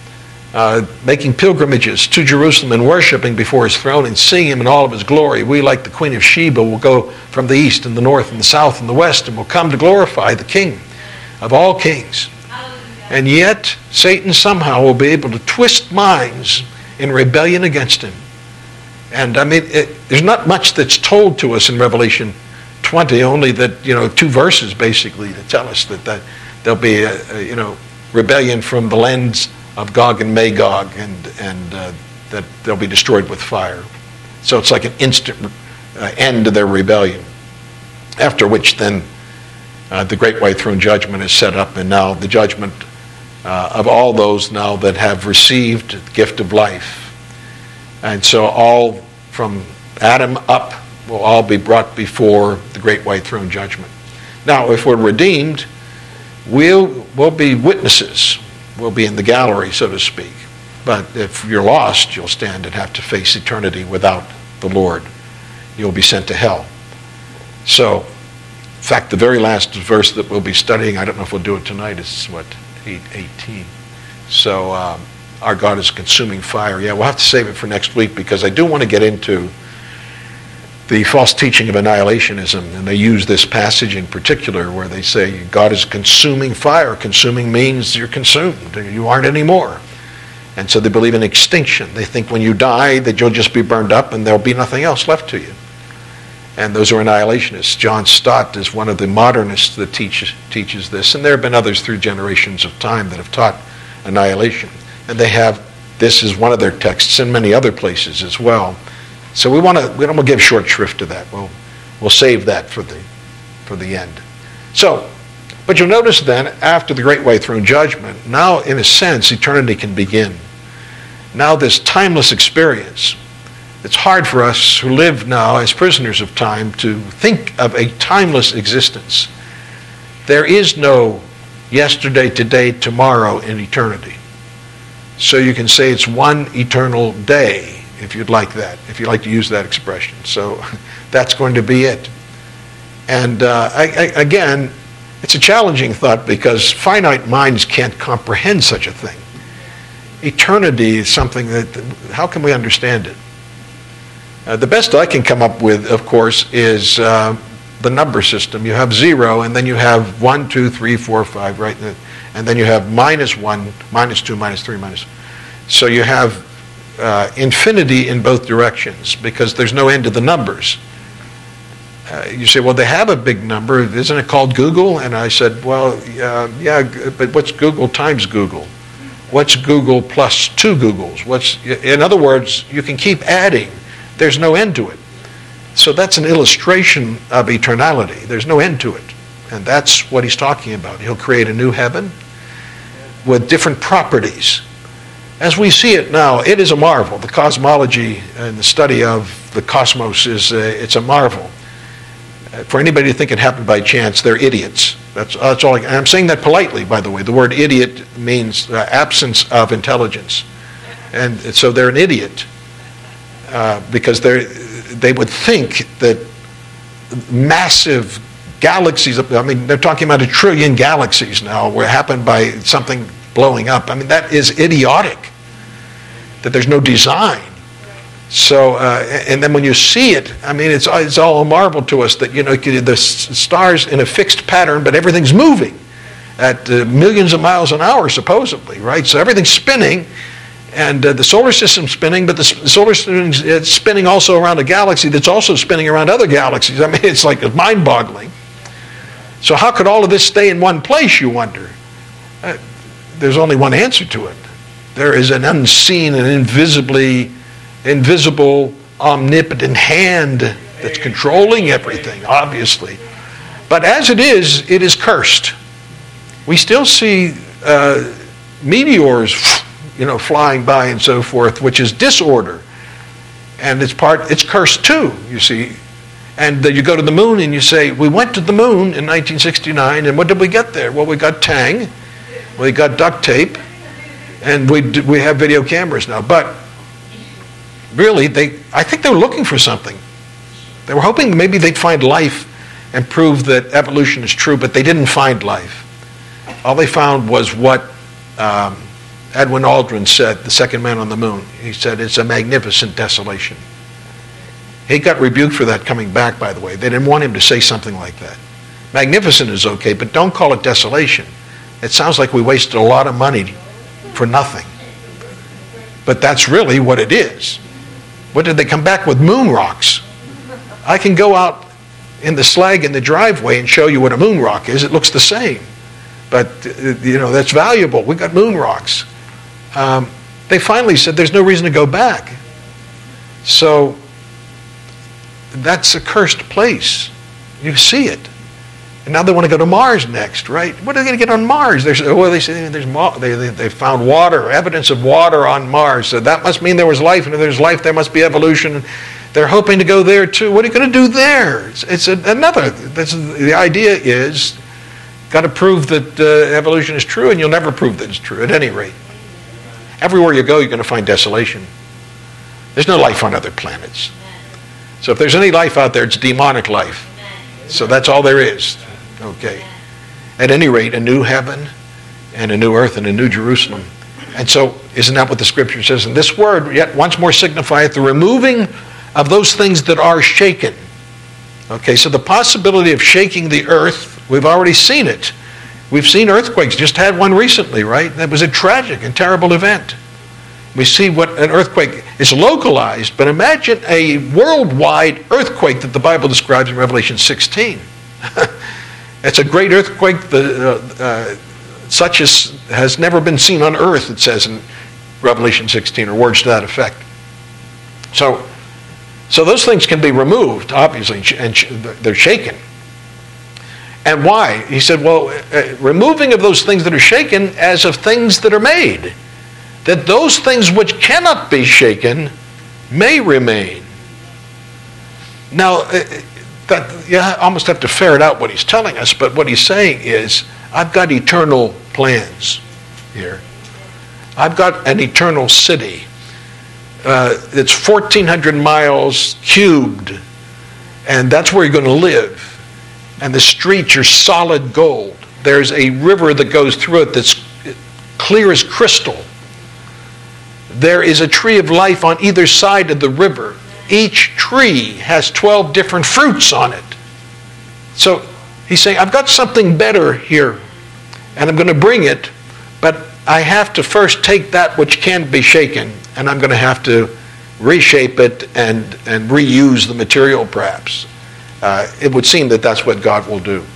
Uh, making pilgrimages to Jerusalem and worshiping before his throne and seeing him in all of his glory. We, like the Queen of Sheba, will go from the east and the north and the south and the west, and will come to glorify the King of all kings. And yet Satan somehow will be able to twist minds in rebellion against him. And I mean, it, there's not much that's told to us in Revelation twenty, only that, you know, two verses basically to tell us that, that there'll be a, a you know rebellion from the lands of Gog and Magog, and and uh, that they'll be destroyed with fire. So it's like an instant uh, end to their rebellion. After which then uh, the great white throne judgment is set up, and now the judgment uh, of all those now that have received the gift of life. And so all from Adam up will all be brought before the great white throne judgment. Now, if we're redeemed, we'll, we'll be witnesses. We'll be in the gallery, so to speak. But if you're lost, you'll stand and have to face eternity without the Lord. You'll be sent to hell. So In fact, the very last verse that we'll be studying, I don't know if we'll do it tonight, is what, eight eighteen. So um, our God is a consuming fire. Yeah, we'll have to save it for next week because I do want to get into the false teaching of annihilationism. And they use this passage in particular where they say God is a consuming fire. Consuming means you're consumed. You aren't anymore. And so they believe in extinction. They think when you die that you'll just be burned up and there'll be nothing else left to you. And those are annihilationists. John Stott is one of the modernists that teaches, teaches this. And there have been others through generations of time that have taught annihilation. And they have, this is one of their texts in many other places as well. So we want to, we don't want to give short shrift to that. We'll, we'll save that for the, for the end. So, but you'll notice then, after the Great White Throne Judgment, now in a sense, eternity can begin. Now this timeless experience. It's hard for us who live now as prisoners of time to think of a timeless existence. There is no yesterday, today, tomorrow in eternity. So you can say it's one eternal day, if you'd like that, if you'd like to use that expression. So that's going to be it. And uh, I, I, again, it's a challenging thought because finite minds can't comprehend such a thing. Eternity is something that, how can we understand it? Uh, the best I can come up with, of course, is uh, the number system. You have zero, and then you have one, two, three, four, five, right? And then you have minus one, minus two, minus three, minus. So you have uh, infinity in both directions because there's no end to the numbers. Uh, you say, well, they have a big number. Isn't it called Google? And I said, well, uh, yeah, but what's Google times Google? What's Google plus two Googles? What's, in other words, you can keep adding. There's no end to it. So that's an illustration of eternality. There's no end to it. And that's what he's talking about. He'll create a new heaven with different properties. As we see it now, it is a marvel. The cosmology and the study of the cosmos is a, it's a marvel. For anybody to think it happened by chance, they're idiots. That's, that's all I, and I'm saying that politely, by the way. The word idiot means uh, absence of intelligence. And so they're an idiot. Uh, because they they would think that massive galaxies, I mean, they're talking about a trillion galaxies now, were happened by something blowing up. I mean, that is idiotic, that there's no design. So, uh, and then when you see it, I mean, it's, it's all a marvel to us that, you know, the stars in a fixed pattern, but everything's moving at uh, millions of miles an hour, supposedly, right? So everything's spinning. And uh, the solar system's spinning, but the solar system is spinning also around a galaxy that's also spinning around other galaxies. I mean, it's like mind-boggling. So how could all of this stay in one place, you wonder? Uh, there's only one answer to it. There is an unseen and invisibly, invisible, omnipotent hand that's controlling everything, obviously. But as it is, it is cursed. We still see uh, meteors, you know, flying by and so forth, which is disorder. And it's part, it's cursed too, you see. And uh, you go to the moon and you say, we went to the moon in nineteen sixty-nine, and what did we get there? Well, we got Tang, we got duct tape, and we we have video cameras now. But really, they I think they were looking for something. They were hoping maybe they'd find life and prove that evolution is true, but they didn't find life. All they found was what um, Edwin Aldrin said, the second man on the moon. He said, it's a magnificent desolation. He got rebuked for that coming back, by the way. They didn't want him to say something like that. Magnificent is okay, but don't call it desolation. It sounds like we wasted a lot of money for nothing. But that's really what it is. What did they come back with? Moon rocks. I can go out in the slag in the driveway and show you what a moon rock is. It looks the same. But, you know, that's valuable. We got moon rocks. Um, they finally said there's no reason to go back. So that's a cursed place. You see it. And now they want to go to Mars next, right? What are they going to get on Mars? There's, well, they say there's they, they, they found water, evidence of water on Mars. So that must mean there was life. And if there's life, there must be evolution. They're hoping to go there too. What are you going to do there? It's, it's a, another. That's, the idea is, got to prove that uh, evolution is true, and you'll never prove that it's true, at any rate. Everywhere you go, you're going to find desolation. There's no life on other planets. So if there's any life out there, it's demonic life. So that's all there is. Okay. At any rate, a new heaven and a new earth and a new Jerusalem. And so, isn't that what the scripture says? And this word, yet once more signifieth the removing of those things that are shaken. Okay, so the possibility of shaking the earth, we've already seen it. We've seen earthquakes, just had one recently, right? That was a tragic and terrible event. We see what an earthquake is localized, but imagine a worldwide earthquake that the Bible describes in Revelation sixteen. It's a great earthquake, that, uh, uh, such as has never been seen on earth, it says in Revelation sixteen, or words to that effect. So, so those things can be removed, obviously, and they're shaken. And why? He said, well, uh, removing of those things that are shaken as of things that are made, that those things which cannot be shaken may remain. Now, uh, that, you almost have to ferret out what he's telling us, but what he's saying is, I've got eternal plans here. I've got an eternal city. Uh, it's fourteen hundred miles cubed, and that's where you're going to live. And the streets are solid gold. There's a river that goes through it that's clear as crystal. There is a tree of life on either side of the river. Each tree has twelve different fruits on it. So he's saying, I've got something better here, and I'm going to bring it, but I have to first take that which can be shaken, and I'm going to have to reshape it and, and reuse the material, perhaps. Uh, it would seem that that's what God will do.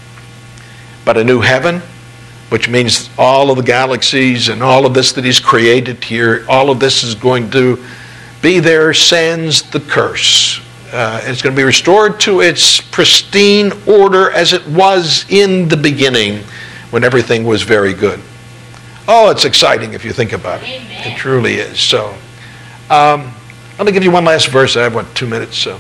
But a new heaven, which means all of the galaxies and all of this that he's created here, all of this is going to be there, sans the curse. Uh, it's going to be restored to its pristine order as it was in the beginning when everything was very good. Oh, it's exciting if you think about it. Amen. It truly is. So, um, let me give you one last verse. I have, what, two minutes? So,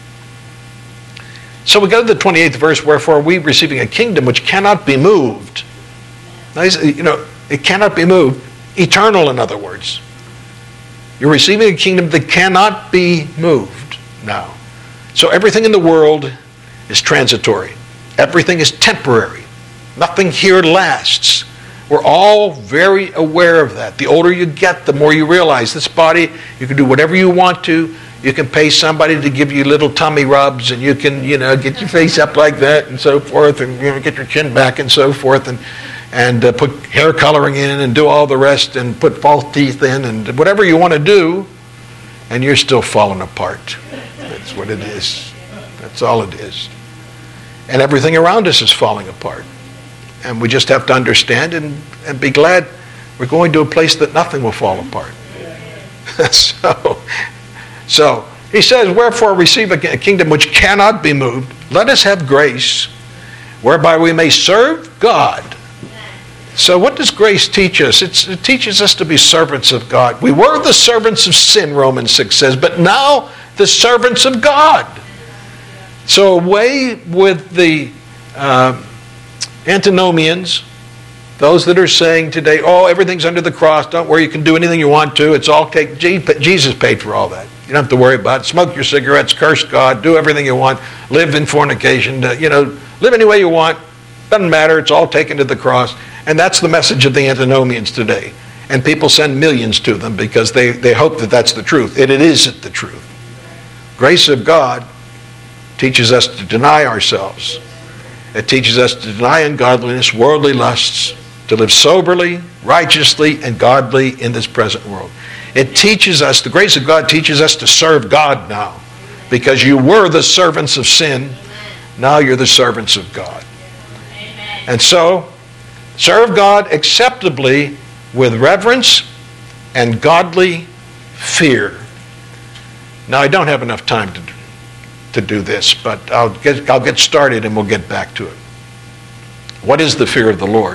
so we go to the twenty-eighth verse, wherefore we receiving a kingdom which cannot be moved. Now, you know, it cannot be moved. Eternal, in other words. You're receiving a kingdom that cannot be moved now. So everything in the world is transitory. Everything is temporary. Nothing here lasts. We're all very aware of that. The older you get, the more you realize this body, you can do whatever you want to. You can pay somebody to give you little tummy rubs, and you can, you know, get your face up like that and so forth, and you know, get your chin back and so forth, and and uh, put hair coloring in and do all the rest and put false teeth in and whatever you want to do, and you're still falling apart. That's what it is. That's all it is. And everything around us is falling apart. And we just have to understand and, and be glad we're going to a place that nothing will fall apart. so, so, he says, wherefore receive a kingdom which cannot be moved. Let us have grace whereby we may serve God. So what does grace teach us? It's, it teaches us to be servants of God. We were the servants of sin, Romans six says, but now the servants of God. So away with the uh, antinomians, those that are saying today, oh, everything's under the cross, don't worry, you can do anything you want to, it's all take, Jesus paid for all that. You don't have to worry about it. Smoke your cigarettes, curse God, do everything you want, live in fornication, you know, live any way you want, doesn't matter, it's all taken to the cross. And that's the message of the antinomians today. And people send millions to them because they, they hope that that's the truth. It, it isn't the truth. Grace of God teaches us to deny ourselves. It teaches us to deny ungodliness, worldly lusts, to live soberly, righteously, and godly in this present world. It teaches us, the grace of God teaches us to serve God now. Because you were the servants of sin, now you're the servants of God. And so, serve God acceptably with reverence and godly fear. Now, I don't have enough time to, to do this, but I'll get, I'll get started and we'll get back to it. What is the fear of the Lord?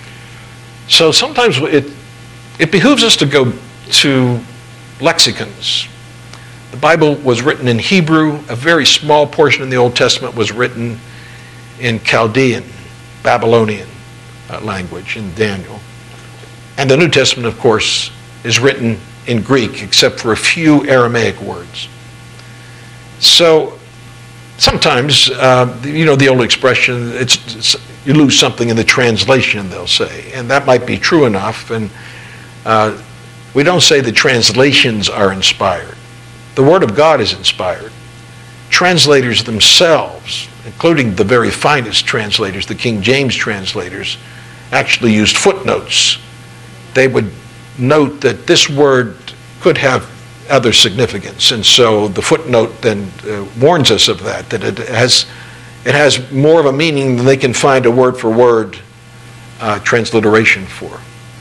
So sometimes it, it behooves us to go to lexicons. The Bible was written in Hebrew. A very small portion in the Old Testament was written in Chaldean, Babylonian uh, language in Daniel. And the New Testament, of course, is written in Greek, except for a few Aramaic words. So sometimes, uh, you know, the old expression, it's, it's you lose something in the translation, they'll say, and that might be true enough. And uh, we don't say the translations are inspired. The Word of God is inspired. Translators themselves, including the very finest translators, the King James translators, actually used footnotes. They would note that this word could have other significance, and so the footnote then uh, warns us of that, that it has it has more of a meaning than they can find a word for word uh, transliteration for.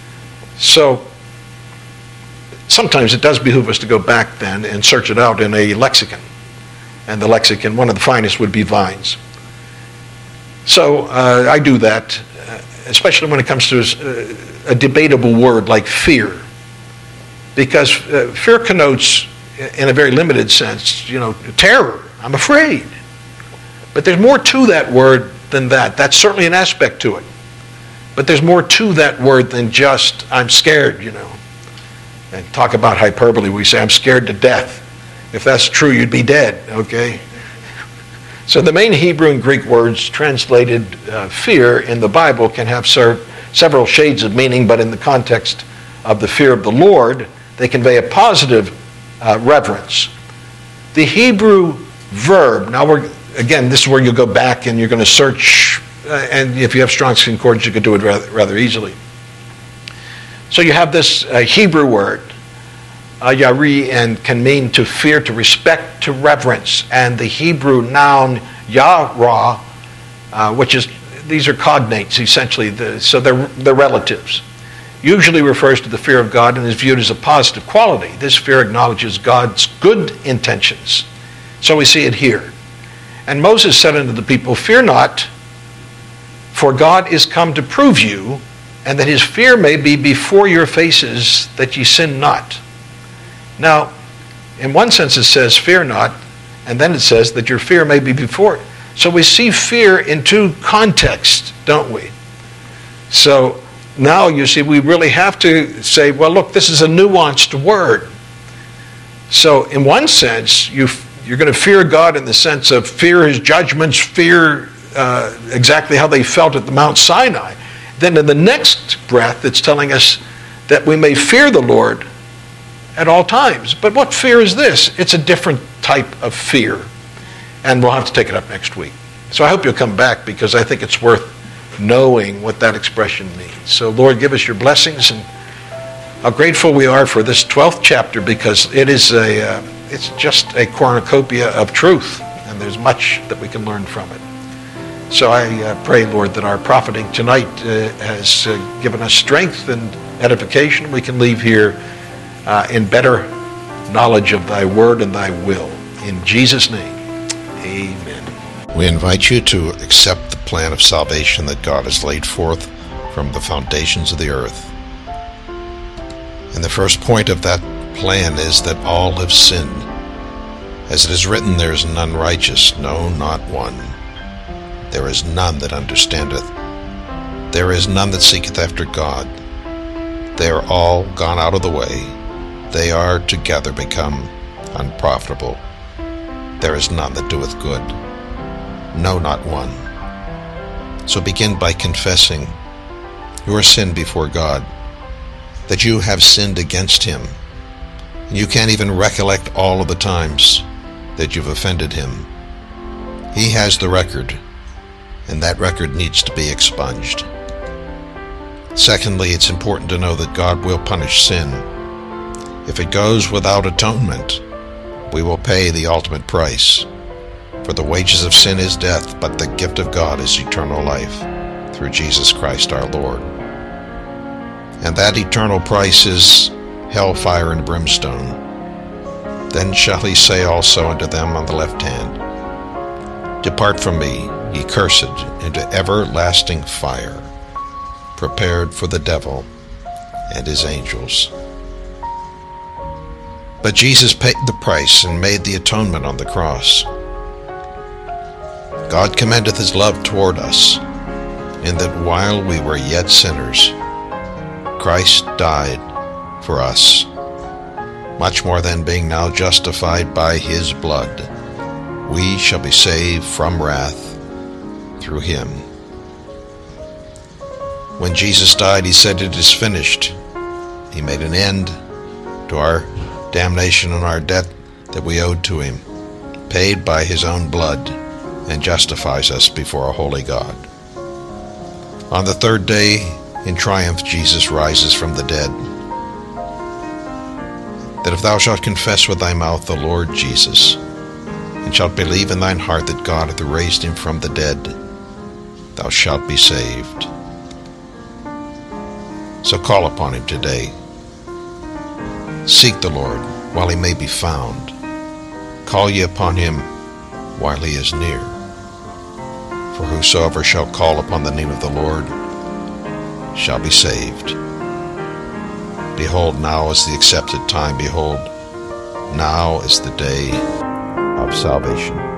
So sometimes it does behoove us to go back then and search it out in a lexicon, and the lexicon, one of the finest, would be Vine's. So uh, I do that, uh, especially when it comes to a, a debatable word like fear. Because uh, fear connotes, in a very limited sense, you know, terror. I'm afraid. But there's more to that word than that. That's certainly an aspect to it. But there's more to that word than just, I'm scared, you know. And talk about hyperbole. We say, I'm scared to death. If that's true, you'd be dead, okay? So the main Hebrew and Greek words translated uh, fear in the Bible can have served several shades of meaning, but in the context of the fear of the Lord, they convey a positive uh, reverence. The Hebrew verb, now we're, again, this is where you go back and you're going to search, uh, and if you have Strong's Concordance, you could do it rather, rather easily. So you have this uh, Hebrew word, uh, yari, and can mean to fear, to respect, to reverence. And the Hebrew noun yara, uh, which is, these are cognates essentially, the, so they're, they're relatives, usually refers to the fear of God and is viewed as a positive quality. This fear acknowledges God's good intentions. So we see it here. And Moses said unto the people, fear not, for God is come to prove you, and that his fear may be before your faces, that ye sin not. Now, in one sense it says, fear not, and then it says that your fear may be before it. So we see fear in two contexts, don't we? So now, you see, we really have to say, well, look, this is a nuanced word. So in one sense, you, you're going to fear God in the sense of fear his judgments, fear uh, exactly how they felt at the Mount Sinai. Then in the next breath, it's telling us that we may fear the Lord at all times. But what fear is this? It's a different type of fear. And we'll have to take it up next week. So I hope you'll come back, because I think it's worth knowing what that expression means. So Lord, give us your blessings, and how grateful we are for this twelfth chapter, because it is a uh, it's just a cornucopia of truth, and there's much that we can learn from it. So I uh, pray, Lord, that our profiting tonight uh, has uh, given us strength and edification. We can leave here uh, in better knowledge of thy word and thy will. In Jesus' name, amen. We invite you to accept the plan of salvation that God has laid forth from the foundations of the earth. And the first point of that plan is that all have sinned. As it is written, there is none righteous, no, not one. There is none that understandeth. There is none that seeketh after God. They are all gone out of the way. They are together become unprofitable. There is none that doeth good, no, not one. So begin by confessing your sin before God, that you have sinned against him. And you can't even recollect all of the times that you've offended him. He has the record, and that record needs to be expunged. Secondly, it's important to know that God will punish sin. If it goes without atonement, we will pay the ultimate price. For the wages of sin is death, but the gift of God is eternal life through Jesus Christ our Lord. And that eternal price is hellfire and brimstone. Then shall he say also unto them on the left hand, Depart from me, ye cursed, into everlasting fire, prepared for the devil and his angels. But Jesus paid the price and made the atonement on the cross. God commendeth his love toward us, in that while we were yet sinners, Christ died for us. Much more than being now justified by his blood, we shall be saved from wrath through him. When Jesus died, he said, "It is finished." He made an end to our damnation and our debt that we owed to him, paid by his own blood, and justifies us before a holy God. On the third day, in triumph, Jesus rises from the dead. That if thou shalt confess with thy mouth the Lord Jesus, and shalt believe in thine heart that God hath raised him from the dead, thou shalt be saved. So call upon him today. Seek the Lord while he may be found. Call ye upon him while he is near. For whosoever shall call upon the name of the Lord shall be saved. Behold, now is the accepted time. Behold, now is the day of salvation.